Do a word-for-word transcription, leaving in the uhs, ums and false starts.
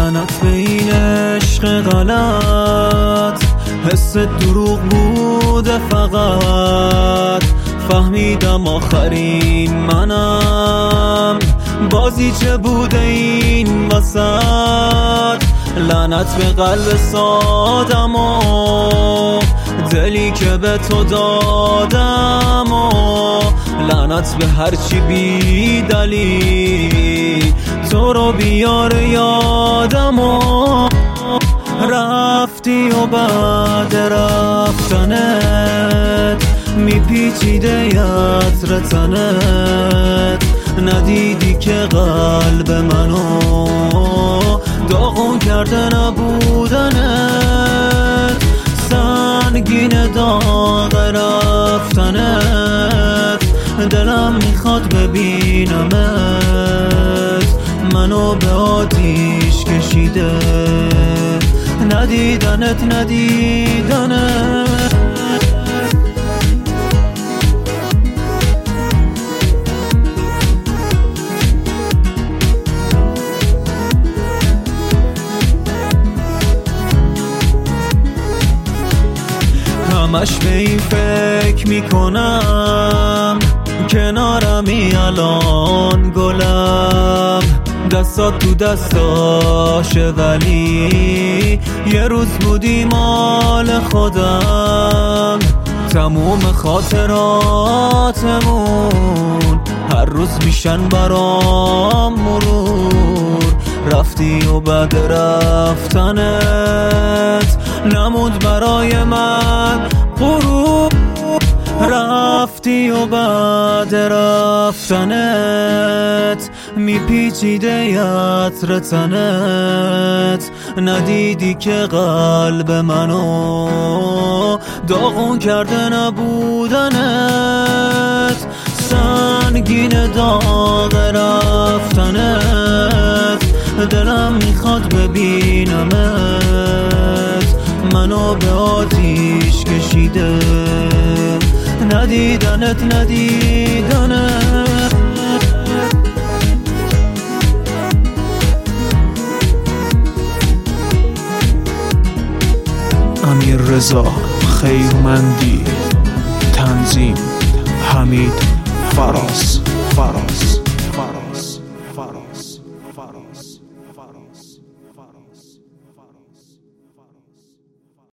لعنت به این عشق غلط، حس دروغ بوده فقط. فهمیدم آخرین منم، بازی چه بوده این وسط. لعنت به قلب سادم و دلی که به تو دادم و لعنت به هرچی بی دلیل تو رو بیاره یادم و رفتی و بعد رفتنت میپیچیده عطر تنت. ندیدی که قلب منو داغون کرده نبودنت. سنگین داغ رفتنت، دلم میخواد ببینمت. منو به آتیش کشیده ندیدنت ندیدنت. همش به این فکر میکنم کنارمی الان گلم. دستات تو دستاشه ولی یه روز بودی مال خودم. تموم خاطراتمون هر روز میشن برام مرور. رفتی و بعد رفتنت نموند برای من غرور. رفتی و بعد رفتنت میپیچیده عطر تنت. ندیدی که قلب منو داغون کرده نبودنت. سنگین داغ رفتنت، دلم میخواد ببینمت. منو به آتیش کشیده ندیدنت ندیدنت. امیر رضا خیرمندی، تنظیم حمید فراز فراز فراز فراز فراز فراز